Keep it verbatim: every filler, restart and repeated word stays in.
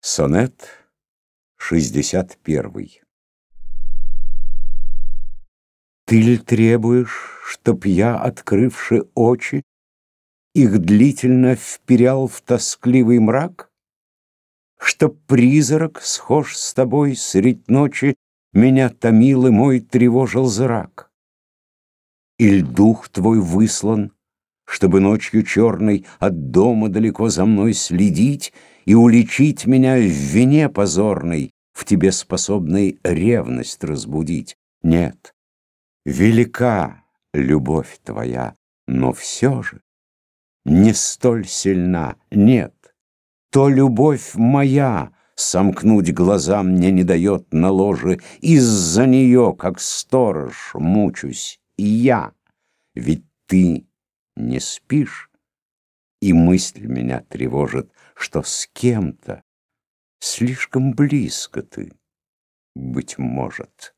Сонет шестьдесят первый. Ты ли требуешь, чтоб я, открывши очи, их длительно вперял в тоскливый мрак? Чтоб призрак, схож с тобой средь ночи, меня томил и мой тревожил зрак? Иль дух твой выслан, чтобы ночью черной от дома далеко за мной следить и уличить меня в вине позорной, в тебе способной ревность разбудить? Нет, велика любовь твоя, но все же не столь сильна. Нет, то любовь моя сомкнуть глаза мне не дает на ложе, из-за нее, как сторож, мучусь и я. Ведь ты не спишь, и мысль меня тревожит, что с кем-то слишком близко ты, быть может.